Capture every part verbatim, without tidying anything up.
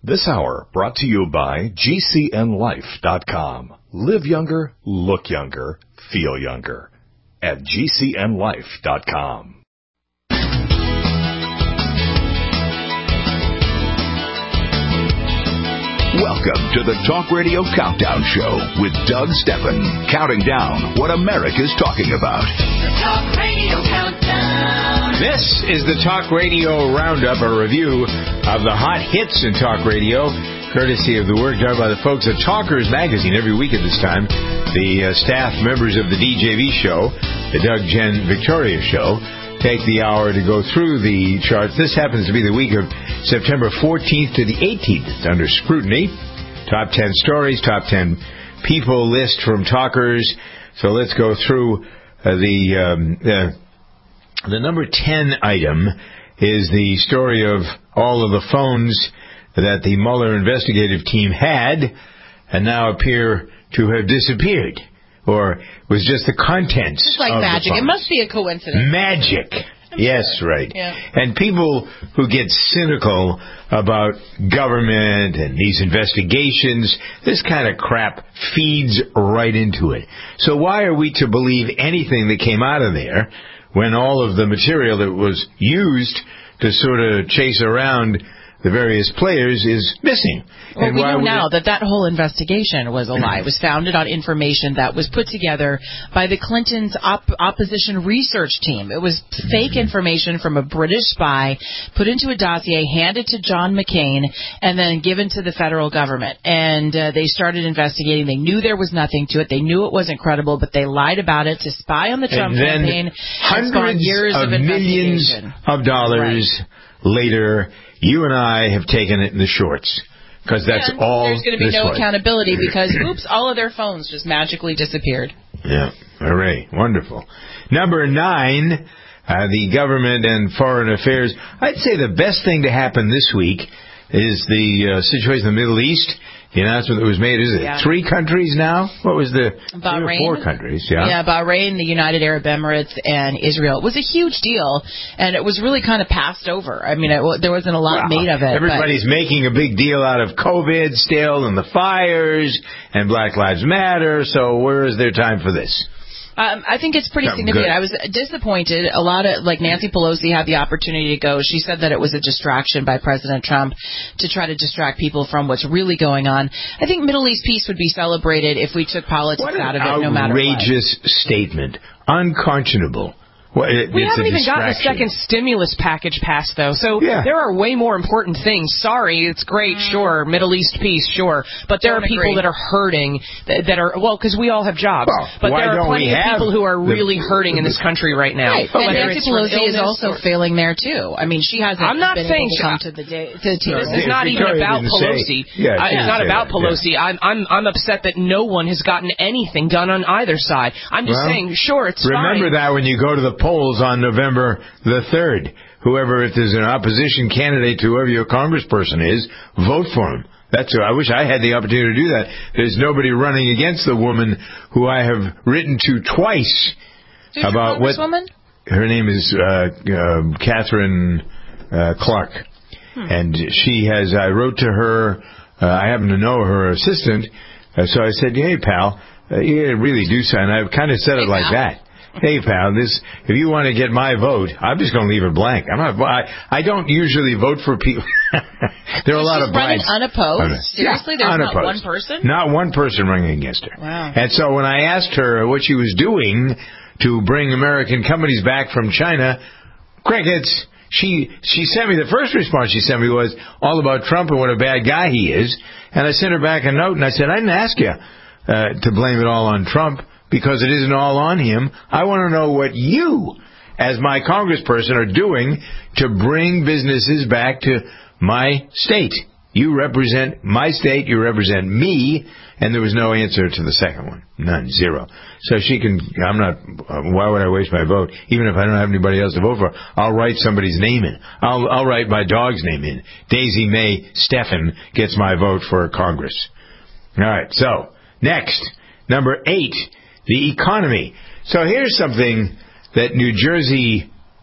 This hour brought to you by G C N life dot com. Live younger, look younger, feel younger at G C N life dot com. Welcome to the Talk Radio Countdown Show with Doug Steffen, counting down what America's talking about. The Talk Radio Countdown. This is the Talk Radio Roundup, a review of the hot hits in Talk Radio, courtesy of the work done by the folks at Talkers Magazine every week at this time. The uh, staff members of the D J V show, the Doug, Jen, Victoria show, take the hour to go through the charts. This happens to be the week of September fourteenth to the eighteenth. It's under scrutiny. Top ten stories, top ten people list from Talkers. So let's go through uh, the... Um, uh, The number ten item is the story of all of the phones that the Mueller investigative team had and now appear to have disappeared, or was just the contents It's like of magic. the It must be a coincidence. Magic. I'm Yes, sure. right. Yeah. And people who get cynical about government and these investigations, this kind of crap feeds right into it. So why are we to believe anything that came out of there when all of the material that was used to sort of chase around the various players is missing? Well, and we why know would now it... that that whole investigation was a lie. It was founded on information that was put together by the Clintons' op- opposition research team. It was fake information from a British spy, put into a dossier, handed to John McCain, and then given to the federal government. And uh, they started investigating. They knew there was nothing to it. They knew it wasn't credible, but they lied about it to spy on the Trump and then campaign. Hundreds and years of, of millions of dollars right. later, you and I have taken it in the shorts. Because that's and all there's going to be this no way. accountability because, oops, all of their phones just magically disappeared. Yeah, hooray. Wonderful. Number nine, uh, the government and foreign affairs. I'd say the best thing to happen this week is the uh, situation in the Middle East. The announcement that was made, is it yeah. three countries now? What was the Bahrain, three or four countries? Yeah, yeah, Bahrain, the United Arab Emirates, and Israel. It was a huge deal, and it was really kind of passed over. I mean, it, there wasn't a lot well, made of it. Everybody's but... making a big deal out of COVID still, and the fires, and Black Lives Matter, so where is there time for this? Um, I think it's pretty Something significant. good. I was disappointed. A lot of, like, Nancy Pelosi had the opportunity to go. She said that it was a distraction by President Trump to try to distract people from what's really going on. I think Middle East peace would be celebrated if we took politics out of it, no matter what. What an outrageous statement. Unconscionable. Well, it, we it's haven't a even gotten a distraction. second stimulus package passed, though. So yeah. there are way more important things. Sorry, it's great, sure, Middle East peace, sure. But there Don't are people agree. that are hurting, that, that are, well, because we all have jobs. Well, but why there are don't plenty we of have people who are the, really hurting in this country right now. Right. And Whether Nancy it's from Pelosi is illness also or... failing there, too. I mean, she hasn't I'm not been saying able to she- come to the day. To, to No, This Victoria is not even about didn't Pelosi. say- yeah, I, she it's didn't not say about that, Pelosi. yeah. I'm I'm I'm upset that no one has gotten anything done on either side. I'm just Well, saying, sure, it's remember fine. that when you go to the polls on November the third. Whoever, if there's an opposition candidate to whoever your congressperson is, vote for him. That's. I wish I had the opportunity to do that. There's nobody running against the woman who I have written to twice Who's about your what. congresswoman? Her name is uh, uh, Catherine uh, Clark, hmm. and she has. I wrote to her. Uh, I happen to know her assistant, uh, so I said, "Hey, pal, uh, you really do something." I kind of said it Hey, like pal. that. Hey, pal, this, if you want to get my vote, I'm just going to leave it blank. I'm not, I, I don't usually vote for people. There are a lot She's of running blanks. unopposed? Seriously? Yeah, There's unopposed. not one person? Not one person running against her. Wow. And so when I asked her what she was doing to bring American companies back from China, crickets. She she sent me, the first response she sent me was all about Trump and what a bad guy he is. And I sent her back a note and I said, I didn't ask you uh, to blame it all on Trump, because it isn't all on him. I want to know what you, as my congressperson, are doing to bring businesses back to my state. You represent my state, you represent me, and there was no answer to the second one. None, zero. So she can, I'm not, why would I waste my vote? Even if I don't have anybody else to vote for, I'll write somebody's name in. I'll, I'll write my dog's name in. Daisy Mae Steffen gets my vote for Congress. All right, so, next, number eight, the economy. So here's something that New Jersey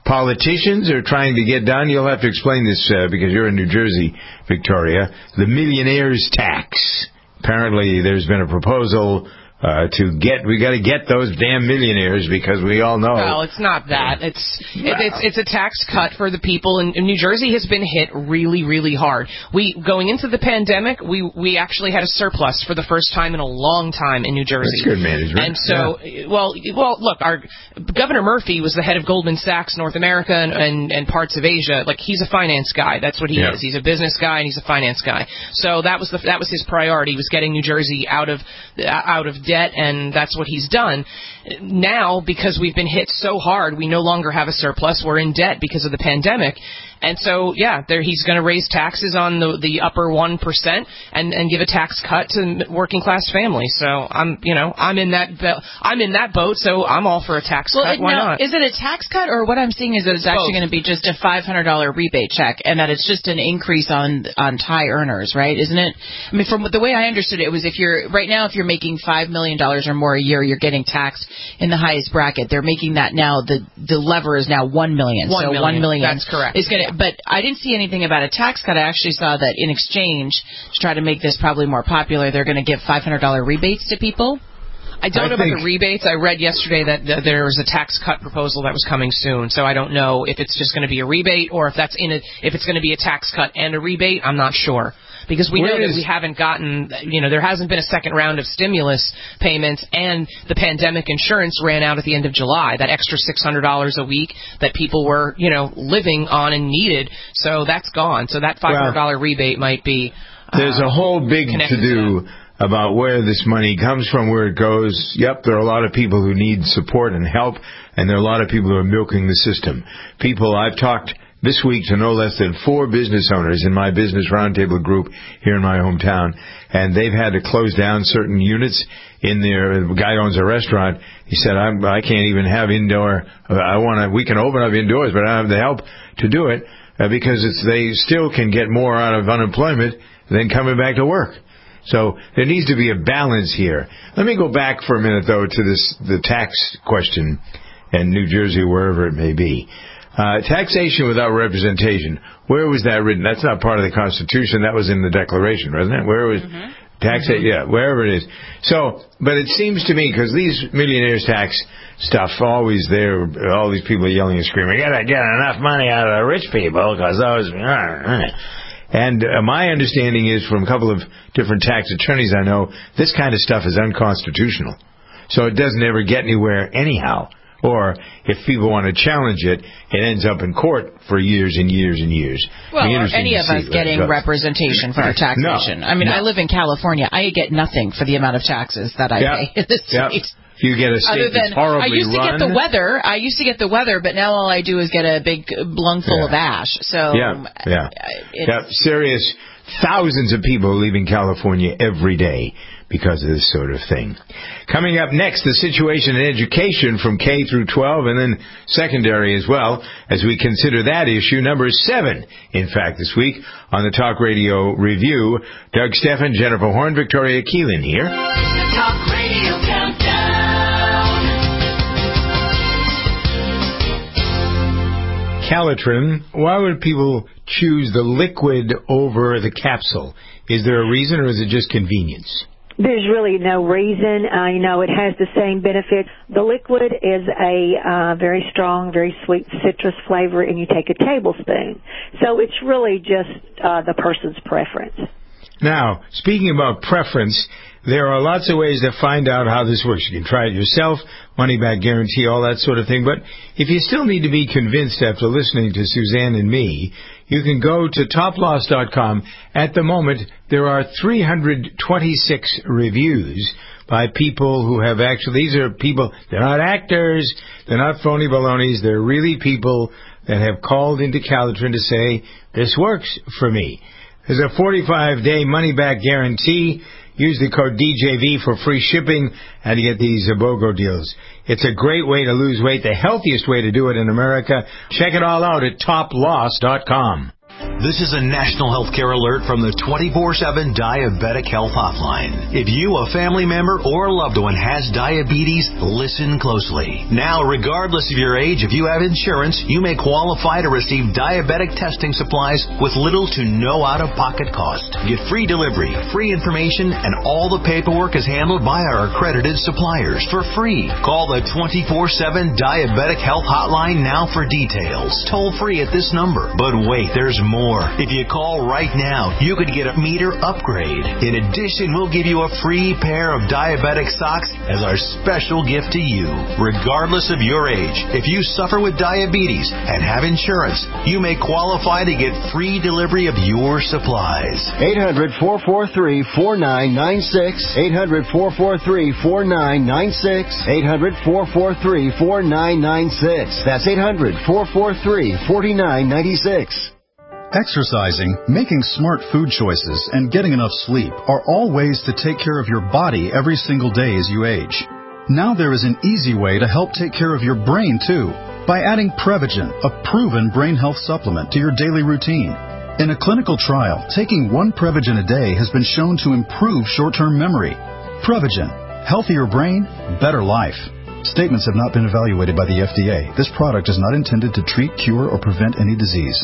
politicians are trying to get done. You'll have to explain this uh, because you're in New Jersey, Victoria. The millionaire's tax. Apparently, there's been a proposal uh, to get. We got to get those damn millionaires because we all know. Well, it's not that. It's it, it's it's a tax cut for the people, and, and New Jersey has been hit really, really hard. We going into the pandemic, we we actually had a surplus for the first time in a long time in New Jersey. That's good management. And so, yeah. well, well, look, our Governor Murphy was the head of Goldman Sachs North America and, and, and parts of Asia. Like, he's a finance guy. That's what he yeah. is. He's a business guy and he's a finance guy. So that was the that was his priority, was getting New Jersey out of out of debt, and that's what he's done. Now, because we've been hit so hard, we no longer have a surplus. We're in debt because of the pandemic. And so, yeah, there, he's going to raise taxes on the, the upper one percent and, and give a tax cut to working class families. So I'm, you know, I'm in that I'm in that boat. So I'm all for a tax well, cut. Why now, not? Is it a tax cut, or what I'm seeing is that it's actually going to be just a five hundred dollars rebate check, and that it's just an increase on on high earners, right? Isn't it? I mean, from the way I understood it, it was if you're right now, if you're making five million dollars or more a year, you're getting taxed in the highest bracket. They're making that now. The the lever is now one million. One so million. one million. That's correct. Is going to. But I didn't see anything about a tax cut. I actually saw that in exchange, to try to make this probably more popular, they're going to give five hundred dollars rebates to people. I don't I know about the rebates. I read yesterday that th- there was a tax cut proposal that was coming soon. So I don't know if it's just going to be a rebate or if that's in it. If it's going to be a tax cut and a rebate, I'm not sure. Because we Where know that is, we haven't gotten, you know, there hasn't been a second round of stimulus payments, and the pandemic insurance ran out at the end of July, that extra six hundred dollars a week that people were, you know, living on and needed. So that's gone. So that five hundred dollars well, rebate might be. Uh, there's a whole big to-do to about where this money comes from, where it goes. Yep, there are a lot of people who need support and help, and there are a lot of people who are milking the system. People I've talked this week to no less than four business owners in my business roundtable group here in my hometown, and they've had to close down certain units in their. The guy owns a restaurant. He said, I'm, I can't even have indoor. I want to. We can open up indoors, but I don't have the help to do it uh, because it's, they still can get more out of unemployment than coming back to work. So there needs to be a balance here. Let me go back for a minute, though, to this the tax question in New Jersey, wherever it may be. Uh, taxation without representation. Where was that written? That's not part of the Constitution. That was in the Declaration, wasn't it? Where was mm-hmm. taxation? Mm-hmm. Yeah, wherever it is. So, but it seems to me, because these millionaires tax stuff always there, all these people are yelling and screaming, "You gotta get enough money out of the rich people because those." And uh, my understanding is from a couple of different tax attorneys I know, this kind of stuff is unconstitutional. So it doesn't ever get anywhere anyhow. Or if people want to challenge it, it ends up in court for years and years and years. Well, or any of us getting representation for our taxation. No, I mean, no. I live in California. I get nothing for the amount of taxes that I yep. pay in the state. Yep. You get a state Other than, that's horribly I used to run. get the weather. I used to get the weather, but now all I do is get a big lungful yeah. of ash. So yeah, yeah, yeah. Serious thousands of people leaving California every day because of this sort of thing. Coming up next, the situation in education from K through twelve and then secondary as well, as we consider that issue. Number seven, in fact, this week on the Talk Radio Review. Doug Steffen, Jennifer Horn, Victoria Keelan here. The Talk Radio Countdown. Calitrin, why would people choose the liquid over the capsule? Is there a reason, or is it just convenience? There's really no reason. Uh, you know, it has the same benefits. The liquid is a uh, very strong, very sweet citrus flavor, and you take a tablespoon. So it's really just uh, the person's preference. Now, speaking about preference, there are lots of ways to find out how this works. You can try it yourself, money-back guarantee, all that sort of thing. But if you still need to be convinced after listening to Suzanne and me, you can go to top loss dot com. At the moment, there are three hundred twenty-six reviews by people who have actually, these are people, they're not actors, they're not phony balonies, they're really people that have called into Calitrin to say, this works for me. There's a forty-five day money-back guarantee. Use the code D J V for free shipping and you get these BOGO deals. It's a great way to lose weight, the healthiest way to do it in America. Check it all out at top loss dot com. This is a national healthcare alert from the twenty-four seven Diabetic Health Hotline. If you, a family member, or loved one has diabetes, listen closely. Now, regardless of your age, if you have insurance, you may qualify to receive diabetic testing supplies with little to no out-of-pocket cost. Get free delivery, free information, and all the paperwork is handled by our accredited suppliers for free. Call the twenty-four seven Diabetic Health Hotline now for details. Toll free at this number. But wait, there's more. If you call right now, you could get a meter upgrade. In addition, we'll give you a free pair of diabetic socks as our special gift to you. Regardless of your age, if you suffer with diabetes and have insurance, you may qualify to get free delivery of your supplies. eight hundred, four four three, four nine nine six. eight hundred, four four three, four nine nine six. eight hundred, four four three, four nine nine six. That's eight hundred, four four three, four nine nine six. Exercising, making smart food choices, and getting enough sleep are all ways to take care of your body every single day as you age. Now there is an easy way to help take care of your brain, too, by adding Prevagen, a proven brain health supplement, to your daily routine. In a clinical trial, taking one Prevagen a day has been shown to improve short-term memory. Prevagen, healthier brain, better life. Statements have not been evaluated by the F D A. This product is not intended to treat, cure, or prevent any disease.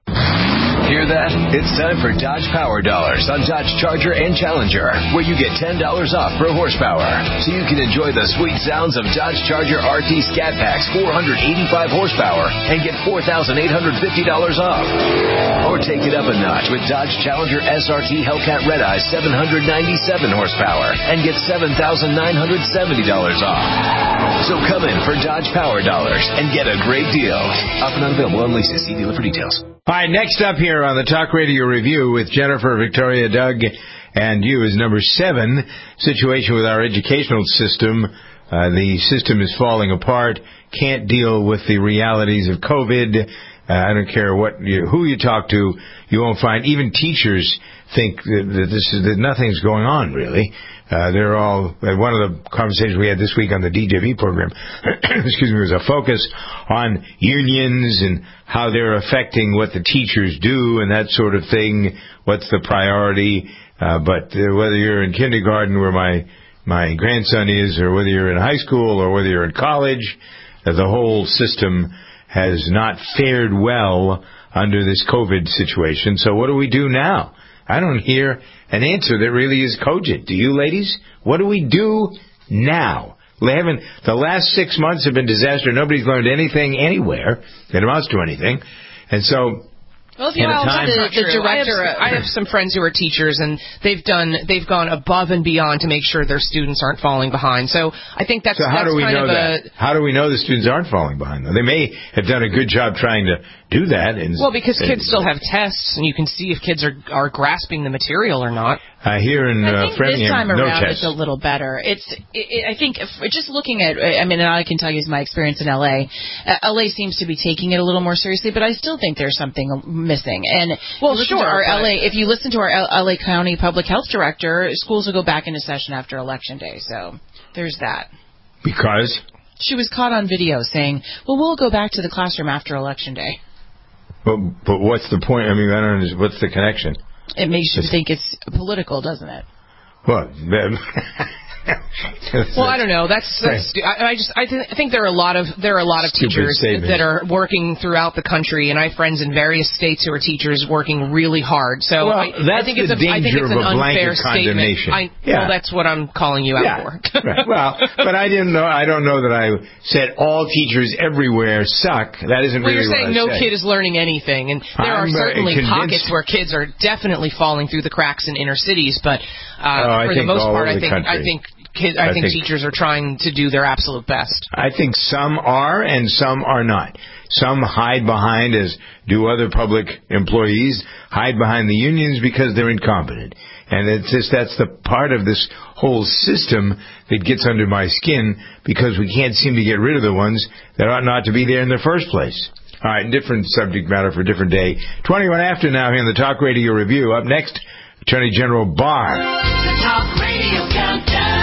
Hear that? It's time for Dodge Power Dollars on Dodge Charger and Challenger, where you get ten dollars off per horsepower. So you can enjoy the sweet sounds of Dodge Charger R T Scat Pack's four hundred eighty-five horsepower and get four thousand eight hundred fifty dollars off. Or take it up a notch with Dodge Challenger S R T Hellcat Red Eye seven hundred ninety-seven horsepower and get seven thousand nine hundred seventy dollars off. So come in for Dodge Power Dollars and get a great deal. Offer not available on leases. See dealer for details. All right, next up here on the Talk Radio Review with Jennifer, Victoria, Doug, and you is number seven, situation with our educational system. Uh, the system is falling apart, can't deal with the realities of COVID. Uh, I don't care what you, who you talk to, you won't find, even teachers think that, that this is, that nothing's going on, really. Uh, they're all, uh, one of the conversations we had this week on the D J V program, excuse me, was a focus on unions and how they're affecting what the teachers do and that sort of thing. What's the priority? Uh, but uh, whether you're in kindergarten where my, my grandson is, or whether you're in high school or whether you're in college, uh, the whole system has not fared well under this COVID situation. So what do we do now? I don't hear an answer that really is cogent. Do you, ladies? What do we do now? We haven't, the last six months have been disaster. Nobody's learned anything anywhere that amounts to anything. And so, well, if you well, time, the, the director, I have, I have some friends who are teachers, and they've done, they've gone above and beyond to make sure their students aren't falling behind. So I think that's, so how that's do we kind know of that? a... How do we know the students aren't falling behind? They may have done a good job trying to do that. And, well, because and, kids still have tests, and you can see if kids are are grasping the material or not. Uh, here in I uh, think Framingham, this time no around tests. it's a little better. It's, it, it, I think, if, just looking at, I mean, and all I can tell you is my experience in L A. Uh, L A seems to be taking it a little more seriously, but I still think there's something missing. And well, sure, our L A, if you listen to our L A County Public Health Director, schools will go back into session after Election Day. So there's that. Because? She was caught on video saying, well, we'll go back to the classroom after Election Day. But, but what's the point? I mean, I don't understand. What's the connection? It makes you think it's political, doesn't it? Well, well, I don't know. That's, that's I, I just I, th- I think there are a lot of there are a lot of teachers statement. that are working throughout the country, and I have friends in various states who are teachers working really hard. So well, I, that's I think the it's a, danger I think it's an of a unfair statement. I, yeah. Well, that's what I'm calling you out yeah. for. Right. Well, but I didn't know. I don't know that I said all teachers everywhere suck. That isn't well, really. You're saying what I no said. kid is learning anything, and there I'm, are certainly uh, pockets where kids are definitely falling through the cracks in inner cities, but uh, oh, for the most part, I think country. I think. Kid, I, I think, think teachers are trying to do their absolute best. I think some are and some are not. Some hide behind, as do other public employees, hide behind the unions because they're incompetent. And it's just that's the part of this whole system that gets under my skin because we can't seem to get rid of the ones that ought not to be there in the first place. All right, different subject matter for a different day. twenty-one after now here in the Talk Radio Review. Up next, Attorney General Barr. The Talk Radio Countdown.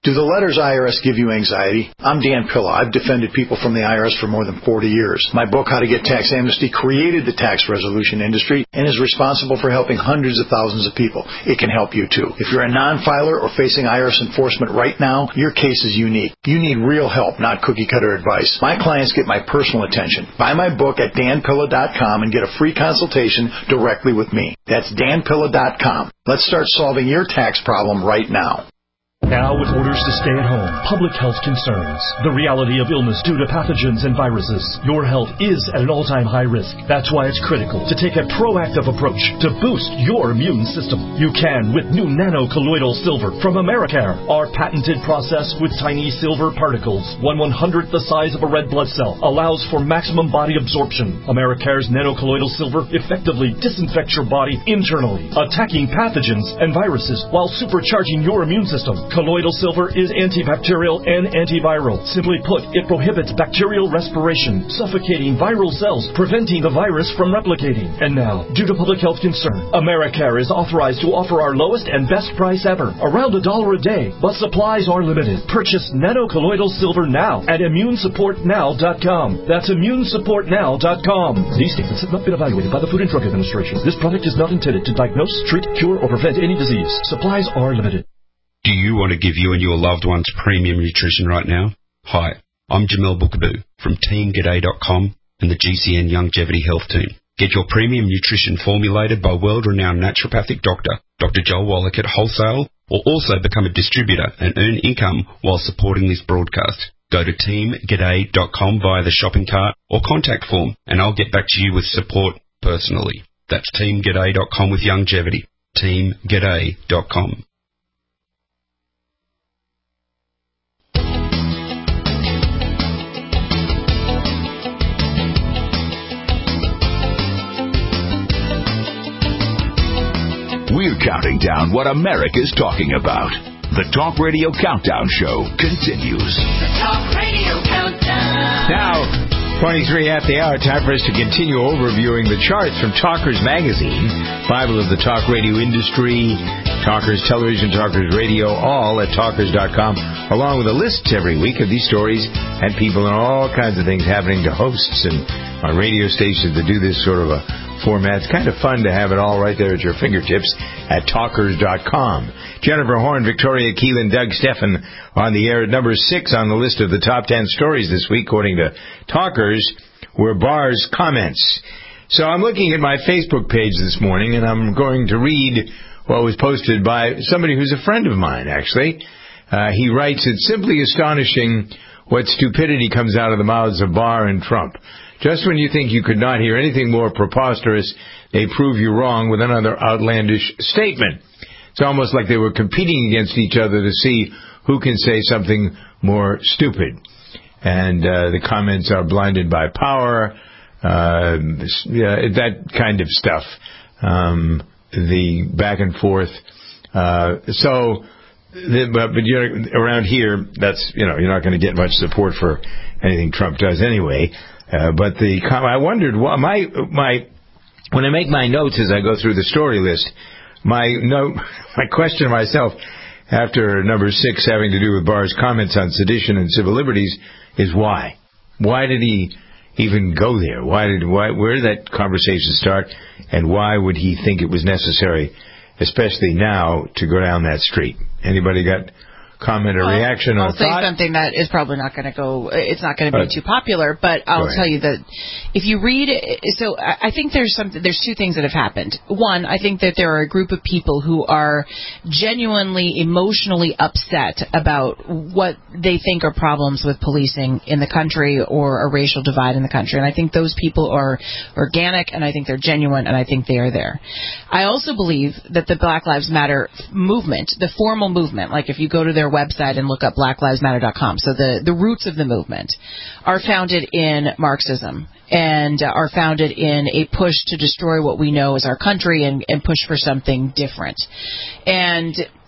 Do the letters I R S give you anxiety? I'm Dan Pilla. I've defended people from the I R S for more than forty years. My book, How to Get Tax Amnesty, created the tax resolution industry and is responsible for helping hundreds of thousands of people. It can help you, too. If you're a non-filer or facing I R S enforcement right now, your case is unique. You need real help, not cookie-cutter advice. My clients get my personal attention. Buy my book at dan pilla dot com and get a free consultation directly with me. That's dan pilla dot com. Let's start solving your tax problem right now. Now with orders to stay at home, public health concerns, the reality of illness due to pathogens and viruses, your health is at an all-time high risk. That's why it's critical to take a proactive approach to boost your immune system. You can with new nano-colloidal silver from Americare, our patented process with tiny silver particles, one one-hundredth the size of a red blood cell, allows for maximum body absorption. Americare's nano-colloidal silver effectively disinfects your body internally, attacking pathogens and viruses while supercharging your immune system. Colloidal silver is antibacterial and antiviral. Simply put, it prohibits bacterial respiration, suffocating viral cells, preventing the virus from replicating. And now, due to public health concern, Americare is authorized to offer our lowest and best price ever, around a dollar a day, but supplies are limited. Purchase nano-colloidal silver now at immune support now dot com. That's immune support now dot com. These statements have not been evaluated by the Food and Drug Administration. This product is not intended to diagnose, treat, cure, or prevent any disease. Supplies are limited. Do you want to give you and your loved ones premium nutrition right now? Hi, I'm Jamel Bookaboo from team g'day dot com and the G C N Longevity Health Team. Get your premium nutrition formulated by world-renowned naturopathic doctor, Doctor Joel Wallach at wholesale, or also become a distributor and earn income while supporting this broadcast. Go to team g'day dot com via the shopping cart or contact form, and I'll get back to you with support personally. That's team g'day dot com with longevity. team g'day dot com. We're counting down what America's talking about. The Talk Radio Countdown Show continues. The Talk Radio Countdown. Now, twenty-three after the hour, time for us to continue overviewing the charts from Talkers Magazine, Bible of the talk radio industry, Talkers Television, Talkers Radio, all at talkers dot com, along with a list every week of these stories and people and all kinds of things happening to hosts and on radio stations that do this sort of a format. It's kind of fun to have it all right there at your fingertips at talkers dot com. Jennifer Horn, Victoria Keelan, Doug Steffen on the air at number six on the list of the top ten stories this week, according to Talkers, were Barr's comments. So I'm looking at my Facebook page this morning, and I'm going to read what was posted by somebody who's a friend of mine, actually. Uh, he writes, "It's simply astonishing what stupidity comes out of the mouths of Barr and Trump. Just when you think you could not hear anything more preposterous, they prove you wrong with another outlandish statement." It's almost like they were competing against each other to see who can say something more stupid. And uh, the comments are blinded by power, uh, yeah, that kind of stuff. Um, the back and forth. Uh, so, the, but, but you're, around here, that's, you know, you're not going to get much support for anything Trump does anyway. Uh, but the I wondered why my my when I make my notes as I go through the story list, my note my question to myself after number six, having to do with Barr's comments on sedition and civil liberties, is why? Why did he even go there? Why did why where did that conversation start? And why would he think it was necessary, especially now, to go down that street? Anybody got comment or well, reaction I'll or say thought? something that is probably not going to go, it's not going to be uh, too popular, but I'll tell you that if you read, so I think there's something, there's two things that have happened. One, I think that there are a group of people who are genuinely emotionally upset about what they think are problems with policing in the country or a racial divide in the country. And I think those people are organic, and I think they're genuine, and I think they are there. I also believe that the Black Lives Matter movement, the formal movement, like if you go to their website and look up black lives matter dot com. So the, the roots of the movement are founded in Marxism and uh, are founded in a push to destroy what we know as our country and, and push for something different. And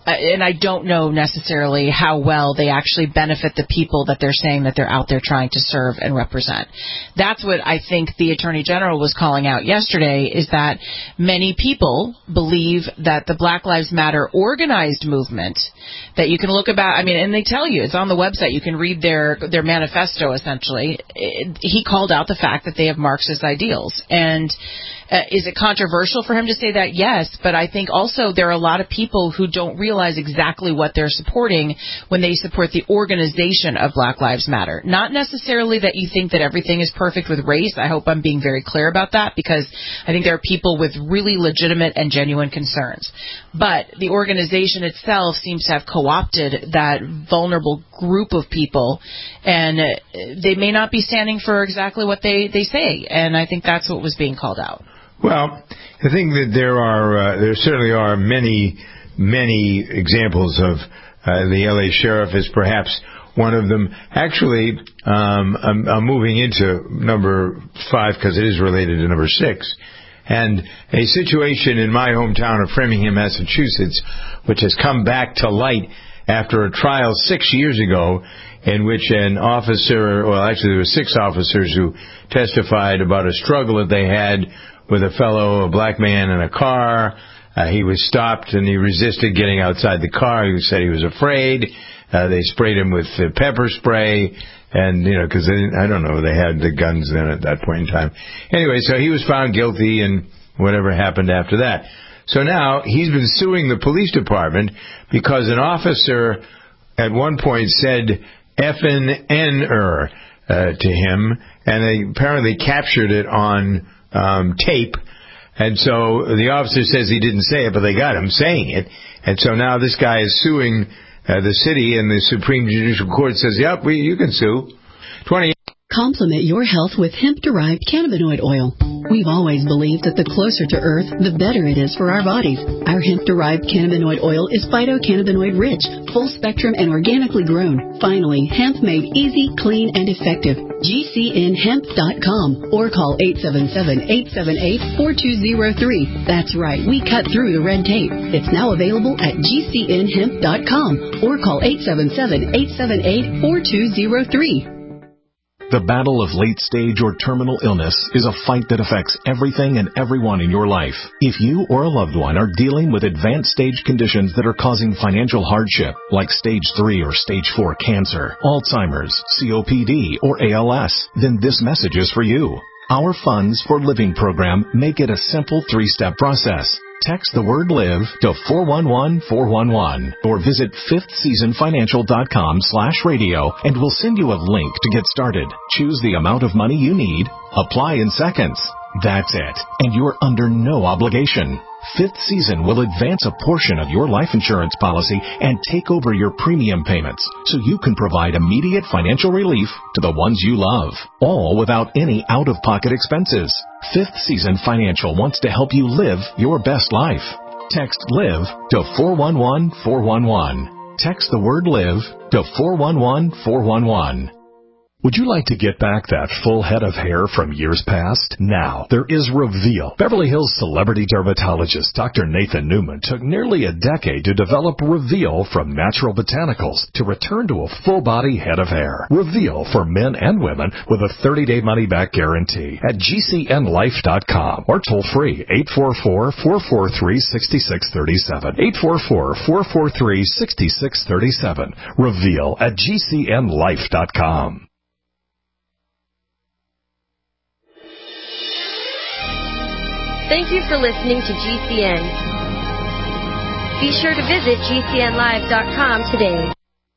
and I don't know necessarily how well they actually benefit the people that they're saying that they're out there trying to serve and represent. That's what I think the Attorney General was calling out yesterday, is that many people believe that the Black Lives Matter organized movement, that you can look about, I mean, and they tell you, it's on the website, you can read their, their manifesto, essentially. It, he called out the fact that they have Marxist ideals. And Uh, is it controversial for him to say that? Yes, but I think also there are a lot of people who don't realize exactly what they're supporting when they support the organization of Black Lives Matter. Not necessarily that you think that everything is perfect with race. I hope I'm being very clear about that, because I think there are people with really legitimate and genuine concerns. But the organization itself seems to have co-opted that vulnerable group of people, and they may not be standing for exactly what they, they say, and I think that's what was being called out. Well, I think that there are, uh, there certainly are many, many examples of uh, the L A sheriff is perhaps one of them. Actually, um, I'm, I'm moving into number five because it is related to number six. And a situation in my hometown of Framingham, Massachusetts, which has come back to light after a trial six years ago in which an officer, well, actually there were six officers who testified about a struggle that they had with a fellow, a black man in a car. Uh, he was stopped and he resisted getting outside the car. He said he was afraid. Uh, they sprayed him with uh, pepper spray, and, you know, because I don't know, they had the guns then at that point in time. Anyway, so he was found guilty, and whatever happened after that. So now he's been suing the police department because an officer at one point said effin' N-er uh, to him, and they apparently captured it on Um, tape, and so the officer says he didn't say it, but they got him saying it, and so now this guy is suing uh, the city, and the Supreme Judicial Court says, yep, we, you can sue. twenty Complement your health with hemp-derived cannabinoid oil. We've always believed that the closer to Earth, the better it is for our bodies. Our hemp-derived cannabinoid oil is phytocannabinoid-rich, full-spectrum, and organically grown. Finally, hemp made easy, clean, and effective. G C N hemp dot com or call eight seven seven, eight seven eight, four two zero three. That's right, we cut through the red tape. It's now available at G C N hemp dot com or call eight seven seven, eight seven eight, four two zero three. The battle of late-stage or terminal illness is a fight that affects everything and everyone in your life. If you or a loved one are dealing with advanced stage conditions that are causing financial hardship, like stage three or stage four cancer, Alzheimer's, C O P D, or A L S, then this message is for you. Our Funds for Living program make it a simple three-step process. Text the word LIVE to four one one, four one one or visit fifth season financial dot com slash radio and we'll send you a link to get started. Choose the amount of money you need. Apply in seconds. That's it. And you're under no obligation. Fifth Season will advance a portion of your life insurance policy and take over your premium payments so you can provide immediate financial relief to the ones you love, all without any out-of-pocket expenses. Fifth Season Financial wants to help you live your best life. Text LIVE to four one one, four one one. Text the word LIVE to four one one, four one one. Would you like to get back that full head of hair from years past? Now, there is Reveal. Beverly Hills celebrity dermatologist Doctor Nathan Newman took nearly a decade to develop Reveal from natural botanicals to return to a full-body head of hair. Reveal for men and women with a thirty-day money-back guarantee at G C N life dot com or toll-free eight four four, four four three, six six three seven. eight four four, four four three, six six three seven. Reveal at G C N life dot com. Thank you for listening to G C N. Be sure to visit G C N live dot com today.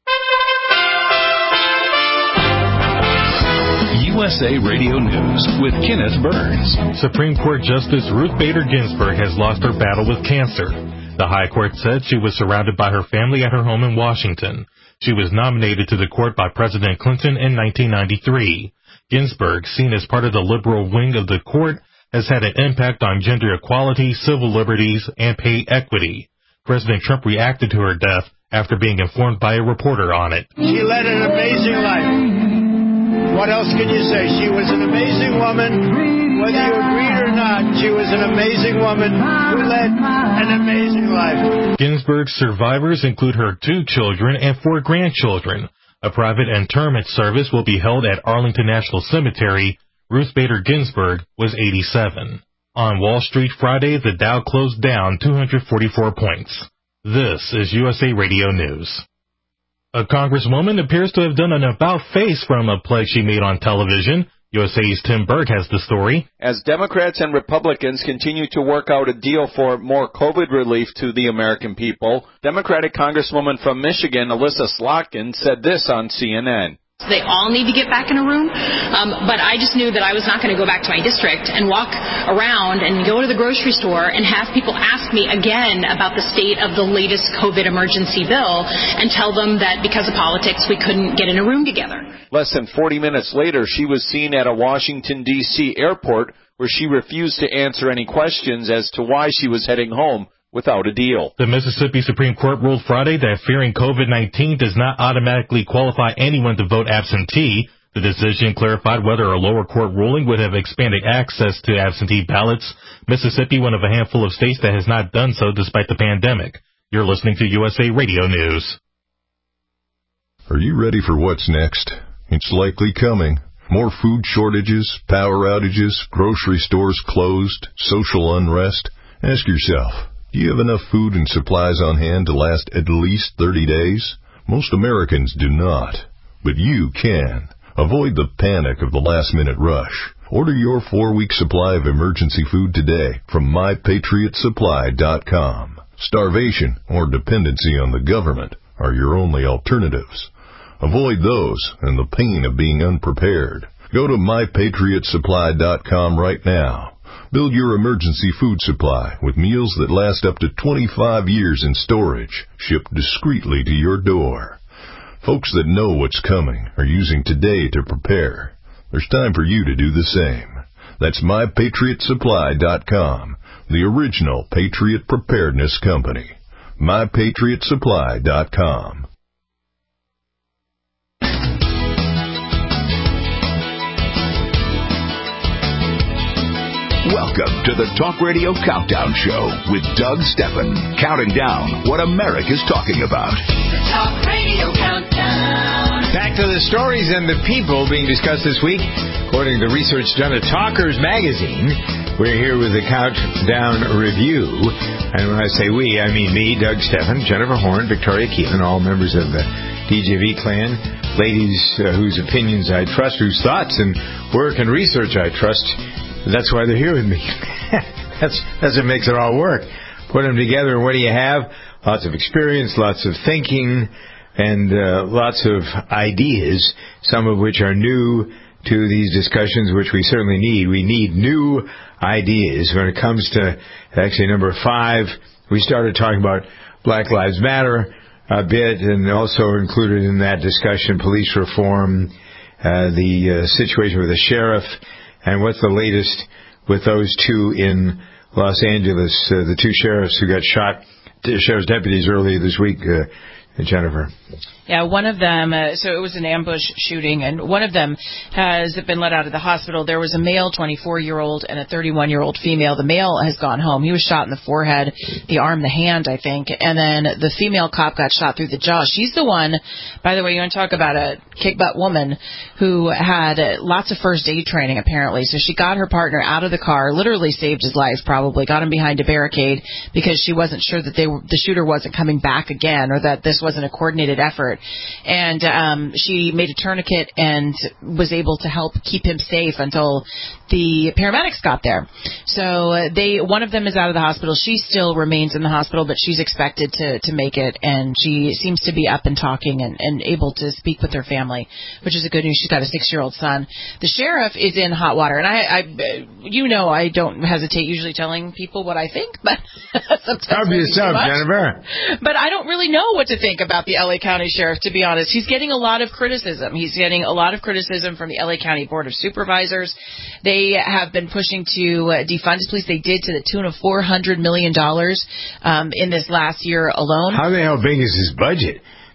U S A Radio News with Kenneth Burns. Supreme Court Justice Ruth Bader Ginsburg has lost her battle with cancer. The High Court said she was surrounded by her family at her home in Washington. She was nominated to the court by President Clinton in nineteen ninety-three. Ginsburg, seen as part of the liberal wing of the court, has had an impact on gender equality, civil liberties, and pay equity. President Trump reacted to her death after being informed by a reporter on it. She led an amazing life. What else can you say? She was an amazing woman. whether you agreed or not, she was an amazing woman who led an amazing life. Ginsburg's survivors include her two children and four grandchildren. A private interment service will be held at Arlington National Cemetery. Ruth Bader Ginsburg was eighty-seven. On Wall Street Friday, the Dow closed down two hundred forty-four points. This is U S A Radio News. A congresswoman appears to have done an about-face from a pledge she made on television. U S A's Tim Berg has the story. As Democrats and Republicans continue to work out a deal for more COVID relief to the American people, Democratic Congresswoman from Michigan, Alyssa Slotkin, said this on C N N. They all need to get back in a room, um, but I just knew that I was not going to go back to my district and walk around and go to the grocery store and have people ask me again about the state of the latest COVID emergency bill and tell them that because of politics we couldn't get in a room together. Less than forty minutes later, she was seen at a Washington, D C airport where she refused to answer any questions as to why she was heading home without a deal. The Mississippi Supreme Court ruled Friday that fearing COVID nineteen does not automatically qualify anyone to vote absentee. The decision clarified whether a lower court ruling would have expanded access to absentee ballots. Mississippi, one of a handful of states that has not done so despite the pandemic. You're listening to U S A Radio News. Are you ready for what's next? It's likely coming. More food shortages, power outages, grocery stores closed, social unrest. Ask yourself, do you have enough food and supplies on hand to last at least thirty days? Most Americans do not, but you can. Avoid the panic of the last-minute rush. Order your four-week supply of emergency food today from my patriot supply dot com. Starvation or dependency on the government are your only alternatives. Avoid those and the pain of being unprepared. Go to my patriot supply dot com right now. Build your emergency food supply with meals that last up to twenty-five years in storage, shipped discreetly to your door. Folks that know what's coming are using today to prepare. There's time for you to do the same. That's my patriot supply dot com, the original Patriot Preparedness Company. my patriot supply dot com. Welcome to the Talk Radio Countdown Show with Doug Steffen, counting down what America's talking about. The Talk Radio Countdown. Back to the stories and the people being discussed this week. According to research done at Talkers Magazine, we're here with the Countdown Review. And when I say we, I mean me, Doug Steffen, Jennifer Horn, Victoria Keelan, all members of the D J V clan, ladies uh, whose opinions I trust, whose thoughts and work and research I trust. That's why they're here with me. that's that's what makes it all work. Put them together, and what do you have? Lots of experience, lots of thinking, and uh, lots of ideas, some of which are new to these discussions, which we certainly need. We need new ideas. When it comes to, actually, number five, we started talking about Black Lives Matter a bit, and also included in that discussion police reform, uh, the uh, situation with the sheriff, and what's the latest with those two in Los Angeles, uh, the two sheriffs who got shot, sheriff's deputies earlier this week, uh, Jennifer? Yeah, one of them, uh, so it was an ambush shooting, and one of them has been let out of the hospital. There was a male twenty-four-year-old and a thirty-one-year-old female. The male has gone home. He was shot in the forehead, the arm, the hand, I think, and then the female cop got shot through the jaw. She's the one, by the way, you want to talk about a kick-butt woman who had uh, lots of first aid training, apparently. So she got her partner out of the car, literally saved his life, probably, got him behind a barricade because she wasn't sure that they were, the shooter wasn't coming back again, or that this wasn't a coordinated effort. And um, she made a tourniquet and was able to help keep him safe until the paramedics got there. So uh, they, one of them is out of the hospital. She still remains in the hospital, but she's expected to, to make it, and she seems to be up and talking and, and able to speak with her family, which is a good news. She's got a six-year-old son. The sheriff is in hot water, and I, I you know, I don't hesitate usually telling people what I think, but sometimes Help yourself, Jennifer. But I don't really know what to think about the L A County Sheriff, to be honest. He's getting a lot of criticism. He's getting a lot of criticism from the L A County Board of Supervisors. They have been pushing to uh, defund his police. They did to the tune of four hundred million dollars um, in this last year alone. How the hell big is his budget?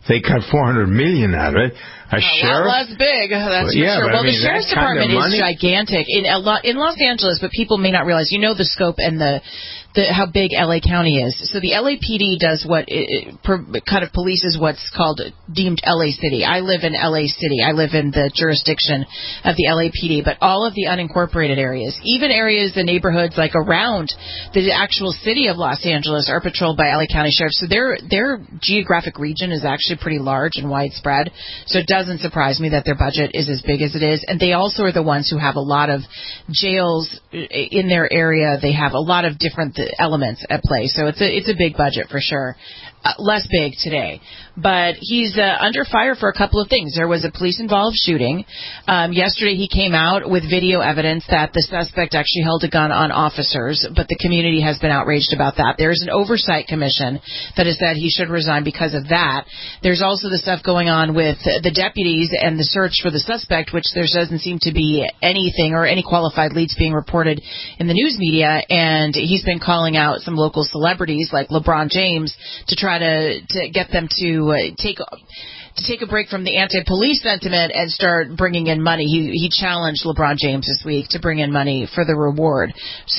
they cut four hundred million dollars out of it. A, a sheriff? lot less big, that's well, yeah, for sure. Well, I mean, the sheriff's department is gigantic in in Los Angeles, but people may not realize. You know the scope and the, the how big L A County is. So the L A P D does what it, it per, kind of polices what's called deemed L A City. I live in L A City. I live in the jurisdiction of the L A P D, but all of the unincorporated areas, even areas, the neighborhoods like around the actual city of Los Angeles, are patrolled by L A County sheriffs. So their their geographic region is actually pretty large and widespread. So it doesn't surprise me that their budget is as big as it is. And they also are the ones who have a lot of jails in their area. They have a lot of different elements at play. So it's a it's a big budget for sure. Uh, less big today. But he's uh, under fire for a couple of things. There was a police-involved shooting. Um, yesterday he came out with video evidence that the suspect actually held a gun on officers, but the community has been outraged about that. There is an oversight commission that has said he should resign because of that. There's also the stuff going on with the deputies and the search for the suspect, which there doesn't seem to be anything or any qualified leads being reported in the news media, and he's been calling out some local celebrities like LeBron James to try to, to get them to uh, take to take a break from the anti-police sentiment and start bringing in money. He he challenged LeBron James this week to bring in money for the reward.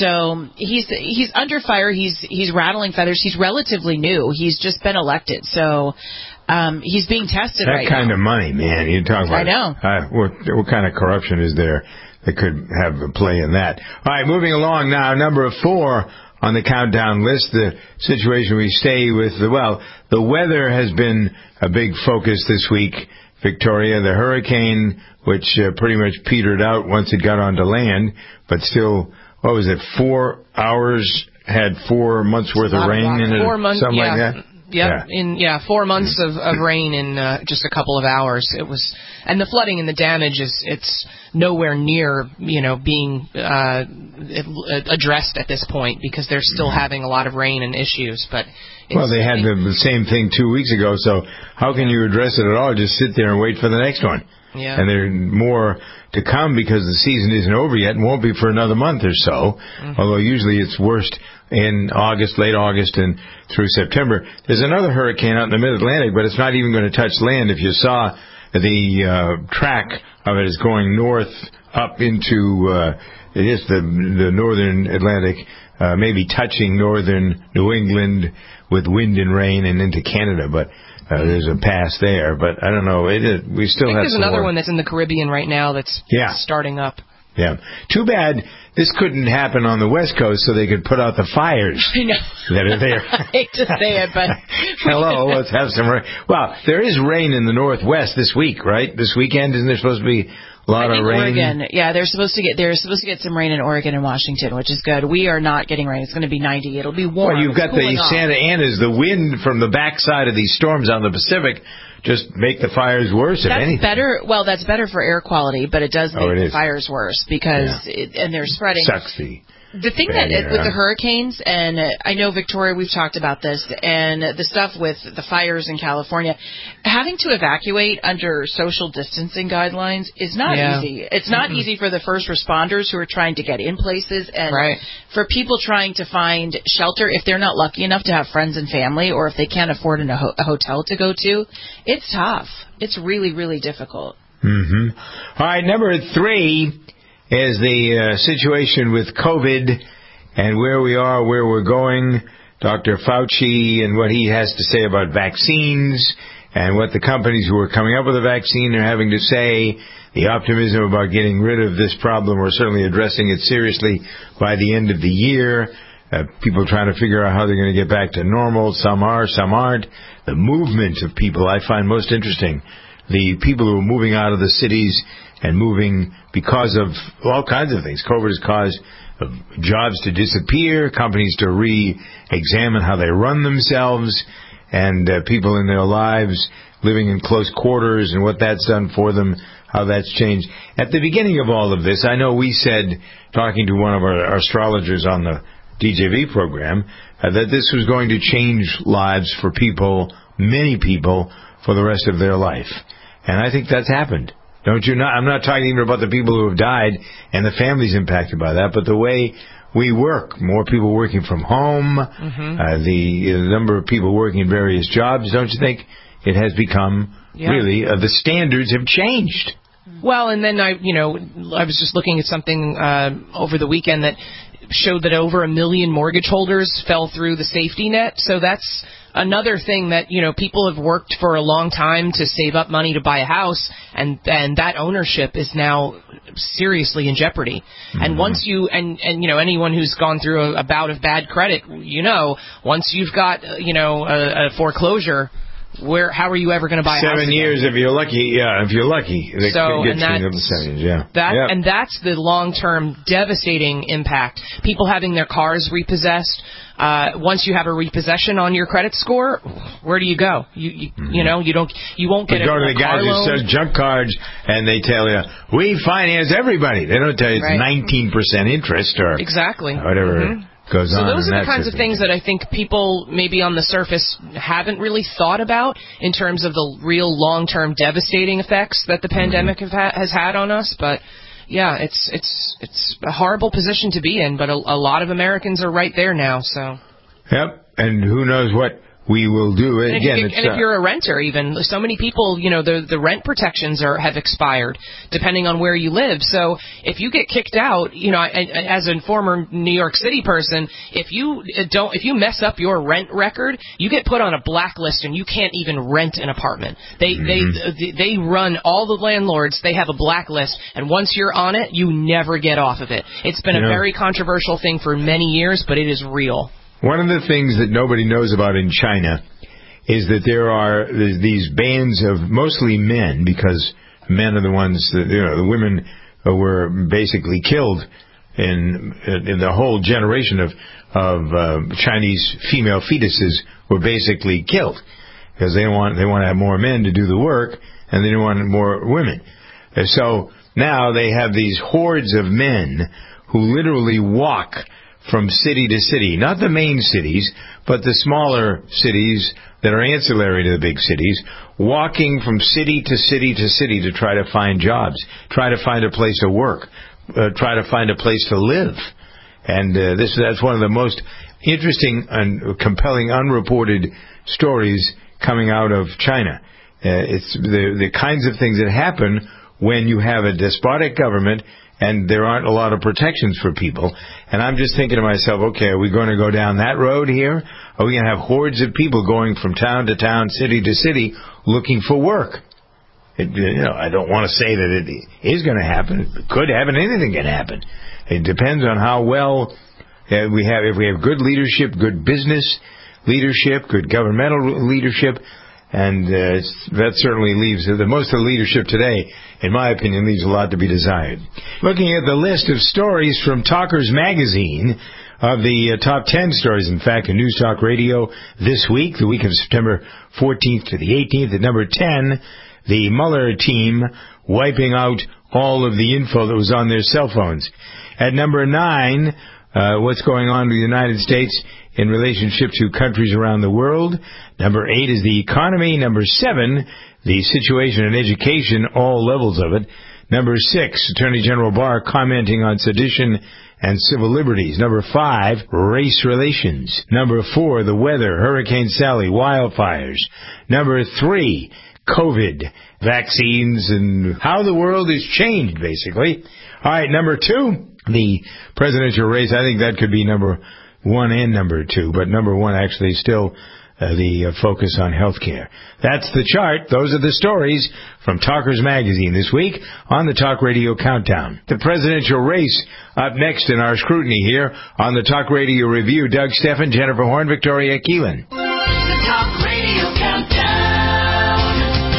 So he's he's under fire. He's he's rattling feathers. He's relatively new. He's just been elected. So um, he's being tested that right now. That kind of money, man. You talk about. I know. Uh, what what kind of corruption is there that could have a play in that? All right, moving along now. Number four on the countdown list, the situation we stay with. The, well, the weather has been a big focus this week, Victoria. The hurricane, which uh, pretty much petered out once it got onto land, but still, what was it, four hours, had four months worth of rain in it, four months, something yeah. like that? Yep, yeah, in yeah, four months of, of rain in uh, just a couple of hours. It was, and the flooding and the damage is it's nowhere near you know being uh, addressed at this point because they're still having a lot of rain and issues. But it's, well, they had the same thing two weeks ago, so how can you address it at all? Just sit there and wait for the next one. Yeah. And there's more to come because the season isn't over yet and won't be for another month or so. Mm-hmm. Although usually it's worst in August, late August, and through September. There's another hurricane out in the mid-Atlantic, but it's not even going to touch land. If you saw the uh, track of it is going north up into, uh, it is the, the northern Atlantic, uh, maybe touching northern New England with wind and rain and into Canada, but Uh, there's a pass there, but I don't know. It is, we still I think have there's some another more. one that's in the Caribbean right now that's yeah. starting up. Yeah. Too bad this couldn't happen on the West Coast so they could put out the fires I know. that are there. I hate to say it, but... Hello, let's have some rain. Well, there is rain in the Northwest this week, right? This weekend, isn't there supposed to be a lot I think of rain? Oregon, yeah, they're supposed to get they're supposed to get some rain in Oregon and Washington, which is good. We are not getting rain. It's going to be ninety. It'll be warm. Well, you've got the off. Santa Anas, the wind from the backside of these storms on the Pacific just make the fires worse, if that's anything. better. Well, that's better for air quality, but it does make oh, it the is. fires worse because yeah. it, and they're spreading. Sucks the The thing that air, with huh? the hurricanes, and uh, I know Victoria, we've talked about this, and the stuff with the fires in California, having to evacuate under social distancing guidelines is not yeah. easy. It's not mm-hmm. easy for the first responders who are trying to get in places, and right. for people trying to find shelter if they're not lucky enough to have friends and family, or if they can't afford an, a, ho- a hotel to go to. It's tough. It's really, really difficult. Mm-hmm. All right, number three is the uh, situation with COVID and where we are, where we're going. Doctor Fauci and what he has to say about vaccines and what the companies who are coming up with a vaccine are having to say, the optimism about getting rid of this problem or certainly addressing it seriously by the end of the year. Uh, people trying to figure out how they're going to get back to normal. Some are, some aren't. The movement of people I find most interesting. The people who are moving out of the cities and moving because of all kinds of things. COVID has caused uh, jobs to disappear, companies to re-examine how they run themselves, and uh, people in their lives living in close quarters and what that's done for them, how that's changed. At the beginning of all of this, I know we said, talking to one of our, our astrologers on the D J V program, uh, that this was going to change lives for people, many people, for the rest of their life. And I think that's happened. Don't you not? I'm not talking even about the people who have died and the families impacted by that, but the way we work. More people working from home, mm-hmm. uh, the, the number of people working in various jobs. Don't you think it has become Yeah. really, uh, the standards have changed. Well, and then I, you know, I was just looking at something uh, over the weekend that showed that over a million mortgage holders fell through the safety net. So that's another thing that, you know, people have worked for a long time to save up money to buy a house, and and that ownership is now seriously in jeopardy. Mm-hmm. And once you, and, and, you know, anyone who's gone through a, a bout of bad credit, you know, once you've got, uh, you know, a, a foreclosure, where, how are you ever going to buy a house Seven again? years if you're lucky. Yeah, if you're lucky. They So, get and you that's, into the seven years, yeah. that, Yep. and that's the long-term devastating impact. People having their cars repossessed. Uh, once you have a repossession on your credit score, where do you go? You you, Mm-hmm. you know, you don't, you won't get you a, go to a the car guys who loan. sell junk cards, and they tell you, we finance everybody. They don't tell you it's Right. nineteen percent interest or Exactly. whatever Mhm. goes So on. those in are the that kinds of system. things that I think people maybe on the surface haven't really thought about in terms of the real long-term devastating effects that the pandemic have ha- has had on us. But yeah, it's it's it's a horrible position to be in, but a, a lot of Americans are right there now. So. Yep, and who knows what we will do. And, Again, if, you, it's, and if uh, you're a renter, even so many people, you know, the the rent protections are have expired depending on where you live. So if you get kicked out, you know, I, I, as a former New York City person, if you don't, if you mess up your rent record, you get put on a blacklist and you can't even rent an apartment. They mm-hmm. they they run all the landlords. They have a blacklist, and once you're on it, you never get off of it. It's been you a know, very controversial thing for many years, but it is real. One of the things that nobody knows about in China is that there are these bands of mostly men, because men are the ones that, you know, the women were basically killed in in the whole generation of of uh, Chinese female fetuses were basically killed because they want they want to have more men to do the work, and they don't want more women. And so now they have these hordes of men who literally walk from city to city, not the main cities, but the smaller cities that are ancillary to the big cities, walking from city to city to city to try to find jobs, try to find a place to work, uh, try to find a place to live. And uh, this that's one of the most interesting and compelling unreported stories coming out of China. Uh, it's the the kinds of things that happen when you have a despotic government and there aren't a lot of protections for people. And I'm just thinking to myself, okay, are we going to go down that road here? Are we going to have hordes of people going from town to town, city to city, looking for work? It, you know, I don't want to say that it is going to happen. It could happen. Anything can happen. It depends on how well uh, we have. If we have good leadership, good business leadership, good governmental leadership, and uh, that certainly leaves the most of the leadership today, in my opinion, leaves a lot to be desired. Looking at the list of stories from Talkers Magazine, of the uh, top ten stories, in fact, in News Talk Radio this week, the week of September fourteenth to the eighteenth, at number ten, the Mueller team wiping out all of the info that was on their cell phones. At number nine, uh, what's going on in the United States in relationship to countries around the world. Number eight is the economy. Number seven, the situation in education, all levels of it. Number six, Attorney General Barr commenting on sedition and civil liberties. Number five, race relations. Number four, the weather, Hurricane Sally, wildfires. Number three, COVID, vaccines, and how the world has changed, basically. All right, number two, the presidential race. I think that could be number one and number two, but number one actually still uh, the uh, focus on health care. That's the chart. Those are the stories from Talkers Magazine this week on the Talk Radio Countdown. The presidential race up next in our scrutiny here on the Talk Radio Review. Doug Steffen, Jennifer Horn, Victoria Keelan. The Talk Radio Countdown.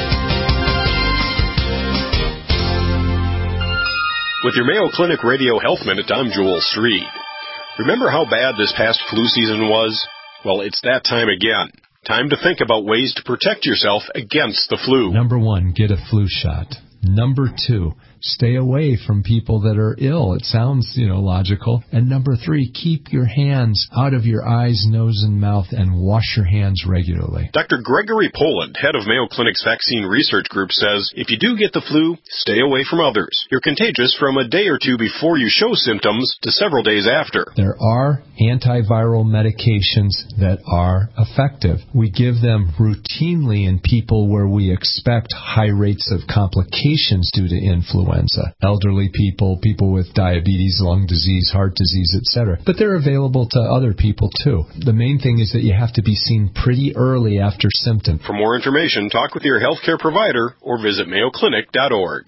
With your Mayo Clinic Radio Health Minute, I'm Joel Street. Remember how bad this past flu season was? Well, it's that time again. Time to think about ways to protect yourself against the flu. Number one, get a flu shot. Number two, stay away from people that are ill. It sounds, you know, logical. And number three, keep your hands out of your eyes, nose, and mouth, and wash your hands regularly. Doctor Gregory Poland, head of Mayo Clinic's Vaccine Research Group, says if you do get the flu, stay away from others. You're contagious from a day or two before you show symptoms to several days after. There are antiviral medications that are effective. We give them routinely in people where we expect high rates of complications due to influenza. Elderly people, people with diabetes, lung disease, heart disease, et cetera. But they're available to other people too. The main thing is that you have to be seen pretty early after symptoms. For more information, talk with your healthcare provider or visit mayo clinic dot org.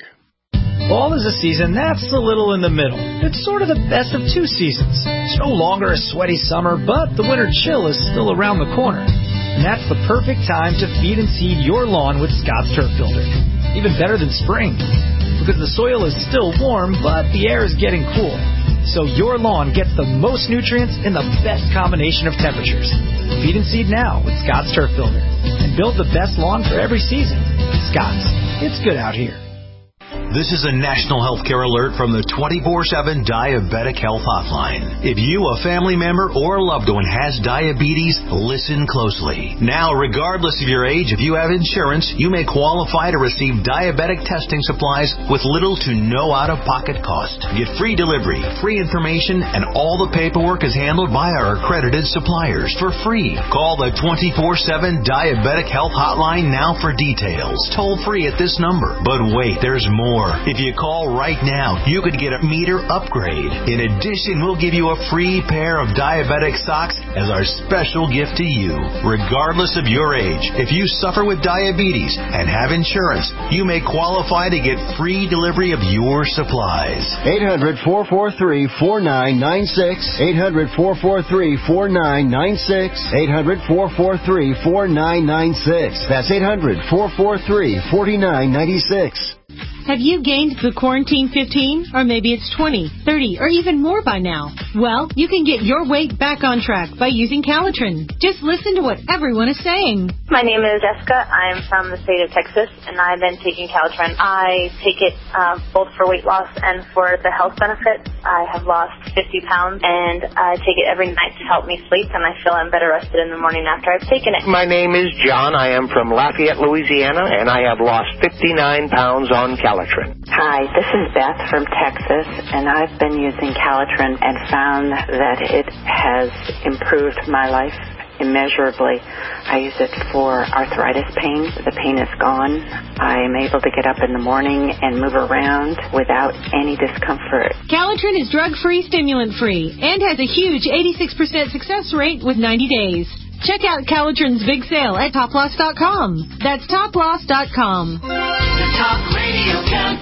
Fall is a season that's a little in the middle. It's sort of the best of two seasons. It's no longer a sweaty summer, but the winter chill is still around the corner. And that's the perfect time to feed and seed your lawn with Scott's Turf Builder. Even better than spring, because the soil is still warm, but the air is getting cool. So your lawn gets the most nutrients in the best combination of temperatures. Feed and seed now with Scott's Turf Builder. And build the best lawn for every season. Scott's. It's good out here. This is a national healthcare alert from the twenty-four seven Diabetic Health Hotline. If you, a family member, or a loved one has diabetes, listen closely. Now, regardless of your age, if you have insurance, you may qualify to receive diabetic testing supplies with little to no out-of-pocket cost. Get free delivery, free information, and all the paperwork is handled by our accredited suppliers for free. Call the twenty-four seven Diabetic Health Hotline now for details. Toll free at this number. But wait, there's more. If you call right now, you could get a meter upgrade. In addition, we'll give you a free pair of diabetic socks as our special gift to you. Regardless of your age, if you suffer with diabetes and have insurance, you may qualify to get free delivery of your supplies. eight hundred, four four three, four nine nine six. eight hundred, four four three, four nine nine six. eight hundred, four four three, four nine nine six. That's eight hundred, four four three, four nine nine six. Have you gained the quarantine fifteen? Or maybe it's twenty, thirty, or even more by now? Well, you can get your weight back on track by using Calitrin. Just listen to what everyone is saying. My name is Jessica. I'm from the state of Texas, and I've been taking Calitrin. I take it uh, both for weight loss and for the health benefits. I have lost fifty pounds, and I take it every night to help me sleep, and I feel I'm better rested in the morning after I've taken it. My name is John. I am from Lafayette, Louisiana, and I have lost fifty-nine pounds on Calitrin. Hi, this is Beth from Texas, and I've been using Calitrin and found that it has improved my life immeasurably. I use it for arthritis pain. The pain is gone. I'm able to get up in the morning and move around without any discomfort. Calitrin is drug-free, stimulant-free, and has a huge eighty-six percent success rate with ninety days. Check out Calitrin's big sale at top loss dot com. That's top loss dot com. The Talk Radio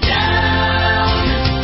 Countdown.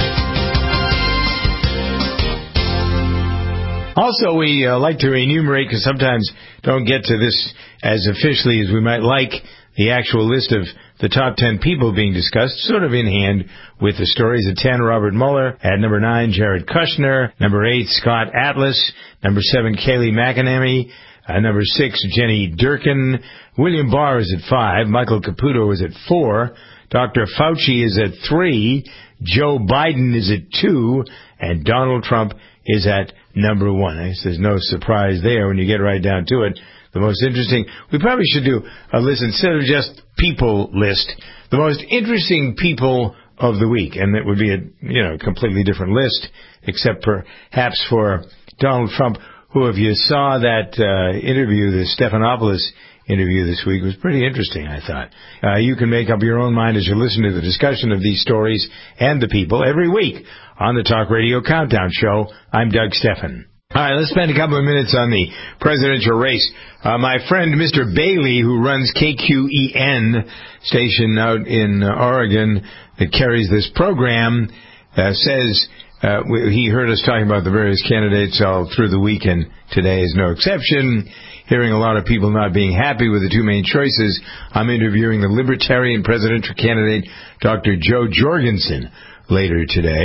Also, we uh, like to enumerate, because sometimes don't get to this as officially as we might like, the actual list of the top ten people being discussed, sort of in hand with the stories. At ten, Robert Mueller. At number nine, Jared Kushner. Number eight, Scott Atlas. Number seven, Kayleigh McEnany. Uh, number six, Jenny Durkin. William Barr is at five. Michael Caputo is at four. Doctor Fauci is at three. Joe Biden is at two. And Donald Trump is at number one. I guess there's no surprise there when you get right down to it. The most interesting, we probably should do a list instead of just people list, the most interesting people of the week. And it would be a, you know, completely different list, except perhaps for Donald Trump, who, if you saw that uh, interview, the Stephanopoulos interview this week, was pretty interesting, I thought. Uh, you can make up your own mind as you listen to the discussion of these stories and the people every week on the Talk Radio Countdown Show. I'm Doug Stephan. All right, let's spend a couple of minutes on the presidential race. Uh, my friend, Mister Bailey, who runs K Q E N station out in uh, Oregon that carries this program, uh, says uh, he heard us talking about the various candidates all through the week, and today is no exception. Hearing a lot of people not being happy with the two main choices, I'm interviewing the Libertarian presidential candidate, Doctor Joe Jorgensen, later today.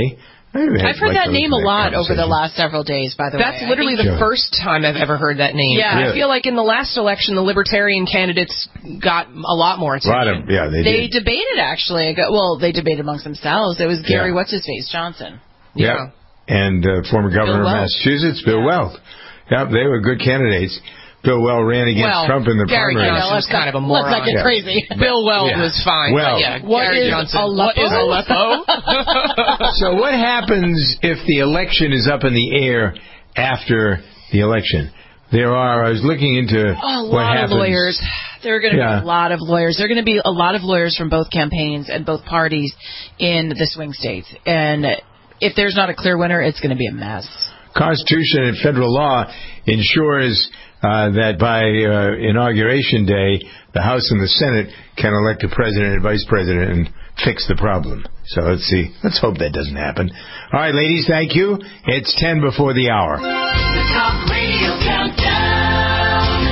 I've heard that name a lot over the last several days, by the way. That's literally the first time I've ever heard that name. Yeah. And I feel like in the last election, the Libertarian candidates got a lot more attention. A lot of, yeah, they, they did. debated, actually. Well, they debated amongst themselves. It was Gary, Yeah. what's-his-face, Johnson. Yeah. And uh, former governor of Massachusetts, Bill Weld. Yep, they were good candidates. Bill Weld ran against well, Trump in the Gary primaries. Johnson was kind of a moron. Let's not get Yeah. crazy. Bill Weld Yeah. was fine. Well, but yeah, what Gary is Johnson. Aleppo? What is Aleppo? So what happens if the election is up in the air after the election? There are, I was looking into a what lot happens. of lawyers. There are going to Yeah. be a lot of lawyers. There are going to be a lot of lawyers from both campaigns and both parties in the swing states. And if there's not a clear winner, it's going to be a mess. Constitution and federal law ensures uh, that by uh, Inauguration Day, the House and the Senate can elect a president and vice president and fix the problem. So let's see. Let's hope that doesn't happen. All right, ladies, thank you. It's ten before the hour. The Talk Radio Countdown.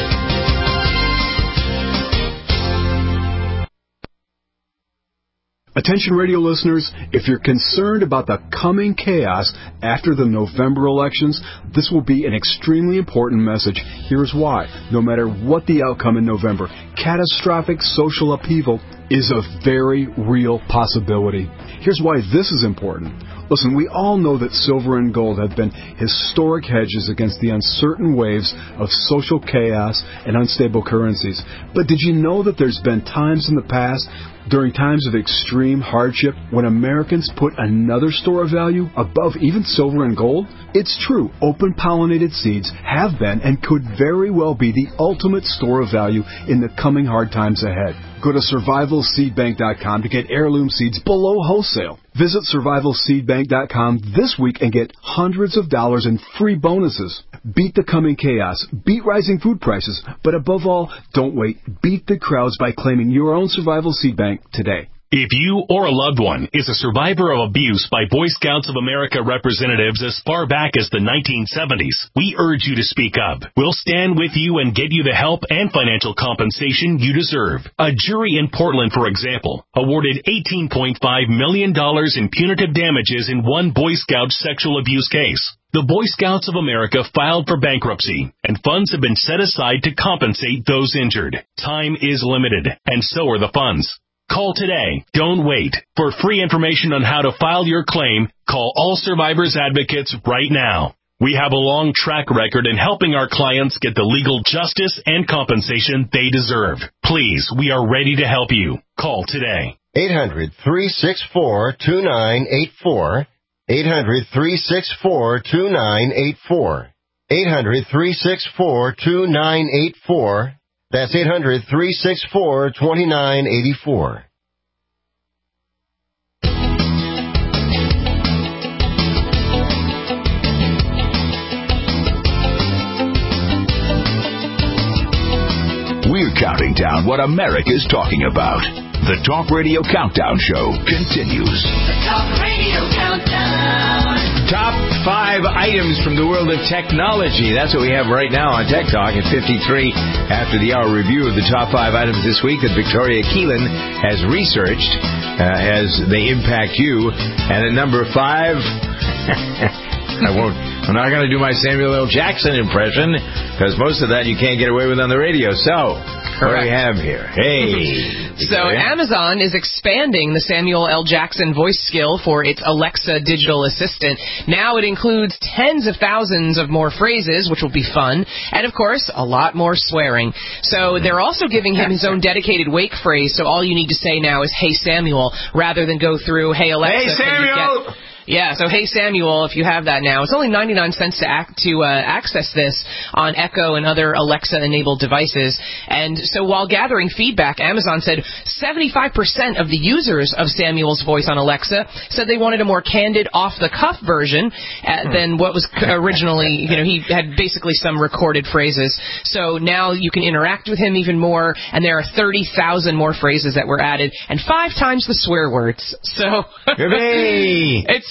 Attention radio listeners, if you're concerned about the coming chaos after the November elections, this will be an extremely important message. Here's why. No matter what the outcome in November, catastrophic social upheaval is a very real possibility. Here's why this is important. Listen, we all know that silver and gold have been historic hedges against the uncertain waves of social chaos and unstable currencies. But did you know that there's been times in the past, during times of extreme hardship, when Americans put another store of value above even silver and gold? It's true, open-pollinated seeds have been and could very well be the ultimate store of value in the coming hard times ahead. Go to survival seed bank dot com to get heirloom seeds below wholesale. Visit survival seed bank dot com this week and get hundreds of dollars in free bonuses. Beat the coming chaos, beat rising food prices, but above all, don't wait. Beat the crowds by claiming your own Survival Seed Bank today. If you or a loved one is a survivor of abuse by Boy Scouts of America representatives as far back as the nineteen seventies, we urge you to speak up. We'll stand with you and get you the help and financial compensation you deserve. A jury in Portland, for example, awarded eighteen point five million dollars in punitive damages in one Boy Scout sexual abuse case. The Boy Scouts of America filed for bankruptcy, and funds have been set aside to compensate those injured. Time is limited, and so are the funds. Call today. Don't wait. For free information on how to file your claim, call All Survivors Advocates right now. We have a long track record in helping our clients get the legal justice and compensation they deserve. Please, we are ready to help you. Call today. eight hundred, three six four, two nine eight four. eight hundred, three six four, two nine eight four. eight hundred, three six four, two nine eight four. That's eight hundred, three six four, two nine eight four. We're counting down what America's talking about. The Talk Radio Countdown Show continues. The Talk Radio Countdown. Top five items from the world of technology. That's what we have right now on Tech Talk at fifty-three. After the hour review of the top five items this week that Victoria Keelan has researched uh, as they impact you. And at number five, I won't. I'm not going to do my Samuel L. Jackson impression because most of that you can't get away with on the radio. So, what do we have here? Hey. So Amazon is expanding the Samuel L. Jackson voice skill for its Alexa digital assistant. Now it includes tens of thousands of more phrases, which will be fun, and of course, a lot more swearing. So they're also giving him his own dedicated wake phrase, so all you need to say now is, "Hey Samuel," rather than go through, "Hey Alexa." Hey Samuel! Yeah, so Hey Samuel, if you have that now, it's only ninety-nine cents to act, to uh, access this on Echo and other Alexa-enabled devices. And so while gathering feedback, Amazon said seventy-five percent of the users of Samuel's voice on Alexa said they wanted a more candid, off-the-cuff version uh, than what was originally, you know, he had basically some recorded phrases. So now you can interact with him even more, and there are thirty thousand more phrases that were added, and five times the swear words. So it's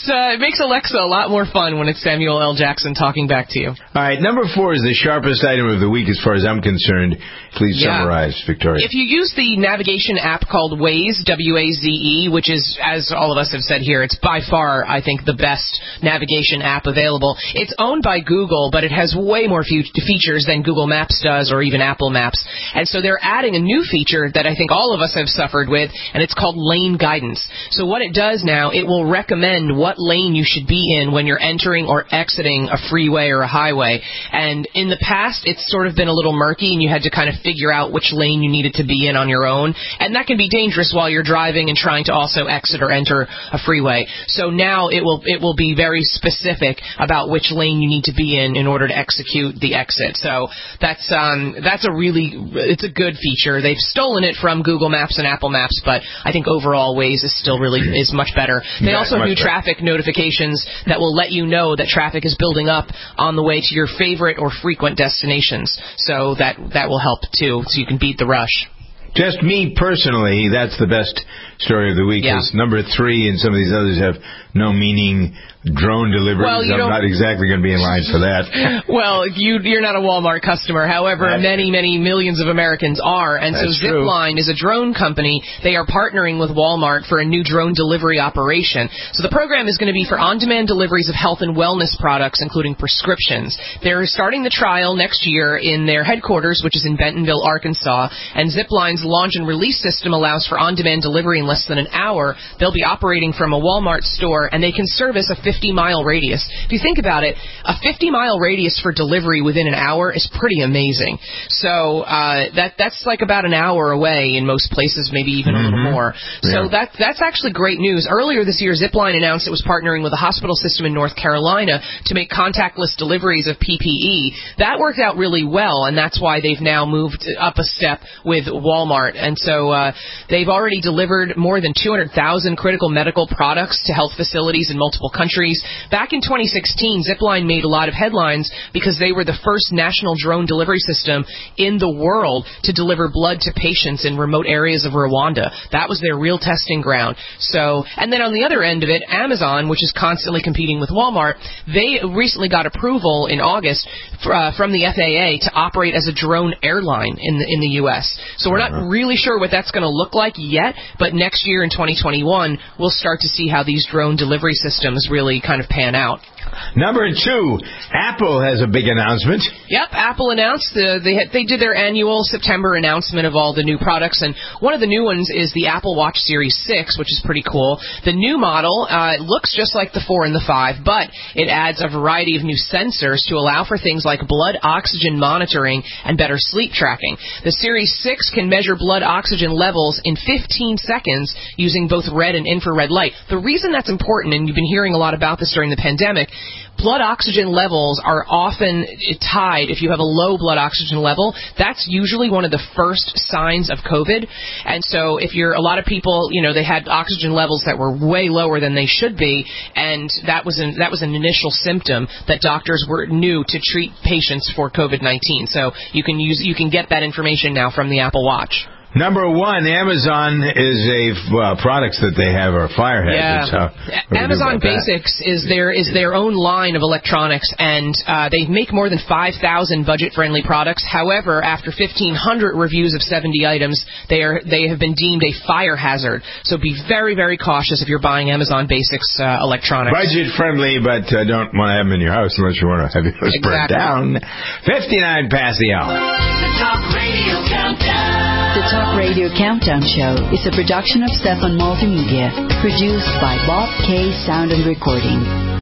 it's uh, it makes Alexa a lot more fun when it's Samuel L. Jackson talking back to you. All right, number four is the sharpest item of the week as far as I'm concerned. Please Yeah. summarize, Victoria. If you use the navigation app called Waze, W A Z E, which is, as all of us have said here, it's by far, I think, the best navigation app available. It's owned by Google, but it has way more fe- features than Google Maps does or even Apple Maps. And so they're adding a new feature that I think all of us have suffered with, and it's called lane guidance. So what it does now, it will recommend what lane you should be in when you're entering or exiting a freeway or a highway. And in the past, it's sort of been a little murky, and you had to kind of figure out which lane you needed to be in on your own. And that can be dangerous while you're driving and trying to also exit or enter a freeway. So now it will it will be very specific about which lane you need to be in in order to execute the exit. So that's um that's a really it's a good feature. They've stolen it from Google Maps and Apple Maps, but I think overall Waze is still really is much better. They Yeah, also have much new better. traffic notifications that will let you know that traffic is building up on the way to your favorite or frequent destinations. So that that will help too, so you can beat the rush. Just me personally, that's the best story of the week. Yeah. 'Cause number three and some of these others have no meaning. Drone deliveries, Well, you I'm don't- not exactly going to be in line for that. Well, you, you're not a Walmart customer. However, That's many, many millions of Americans are. And That's so true. Zipline is a drone company. They are partnering with Walmart for a new drone delivery operation. So the program is going to be for on-demand deliveries of health and wellness products, including prescriptions. They're starting the trial next year in their headquarters, which is in Bentonville, Arkansas. And Zipline's launch and release system allows for on-demand delivery in less than an hour. They'll be operating from a Walmart store, and they can service a fifty-mile radius. If you think about it, a fifty-mile radius for delivery within an hour is pretty amazing. So uh, that that's like about an hour away in most places, maybe even a little Mhm. more. So Yeah. that that's actually great news. Earlier this year, Zipline announced it was partnering with a hospital system in North Carolina to make contactless deliveries of P P E. That worked out really well, and that's why they've now moved up a step with Walmart. And so uh, they've already delivered more than two hundred thousand critical medical products to health facilities in multiple countries. Back in twenty sixteen, Zipline made a lot of headlines because they were the first national drone delivery system in the world to deliver blood to patients in remote areas of Rwanda. That was their real testing ground. So, and then on the other end of it, Amazon, which is constantly competing with Walmart, they recently got approval in August uh, from the F A A to operate as a drone airline in the in the U S. So we're not really sure what that's going to look like yet, but next year in twenty twenty-one, we'll start to see how these drone delivery systems really kind of pan out. Number two, Apple has a big announcement. Yep, Apple announced the, they had, they did their annual September announcement of all the new products, and one of the new ones is the Apple Watch Series six, which is pretty cool. The new model uh, looks just like the four and the five, but it adds a variety of new sensors to allow for things like blood oxygen monitoring and better sleep tracking. The Series six can measure blood oxygen levels in fifteen seconds using both red and infrared light. The reason that's important, and you've been hearing a lot about this during the pandemic, blood oxygen levels are often tied. If you have a low blood oxygen level, that's usually one of the first signs of COVID. And so if you're, a lot of people, you know, they had oxygen levels that were way lower than they should be, and that was an, that was an initial symptom that doctors were knew to treat patients for COVID nineteen. So you can use, you can get that information now from the Apple Watch. Number one, Amazon is a uh, products that they have are fire hazards. Yeah. How- what do you do Amazon about that? Basics is their is their own line of electronics, and uh, they make more than five thousand budget-friendly products. However, after fifteen hundred reviews of seventy items, they are they have been deemed a fire hazard. So be very, very cautious if you're buying Amazon Basics uh, electronics. Budget-friendly, but uh, don't want to have them in your house unless you want to have your house burned Exactly. down. fifty-nine past the hour. The Talk Radio Countdown. The Talk Radio Countdown Show is a production of Stefan Multimedia, produced by Bob K. Sound and Recording.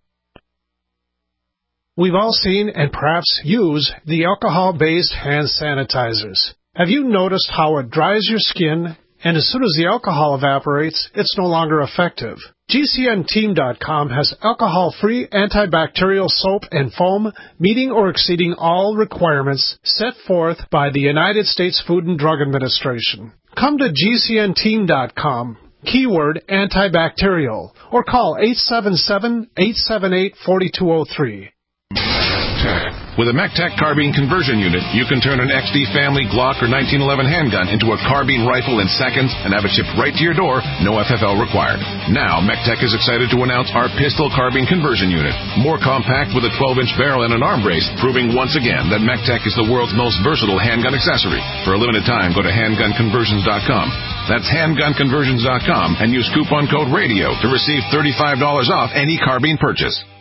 We've all seen and perhaps use the alcohol-based hand sanitizers. Have you noticed how it dries your skin, and as soon as the alcohol evaporates, it's no longer effective? G C N Team dot com has alcohol-free antibacterial soap and foam meeting or exceeding all requirements set forth by the United States Food and Drug Administration. Come to G C N Team dot com, keyword antibacterial, or call eight seven seven, eight seven eight, four two zero three. With a MECTEC carbine conversion unit, you can turn an X D Family, Glock, or nineteen eleven handgun into a carbine rifle in seconds and have it shipped right to your door, no F F L required. Now, MECTEC is excited to announce our pistol carbine conversion unit. More compact with a twelve-inch barrel and an arm brace, proving once again that MECTEC is the world's most versatile handgun accessory. For a limited time, go to handgun conversions dot com. That's handgun conversions dot com and use coupon code RADIO to receive thirty-five dollars off any carbine purchase.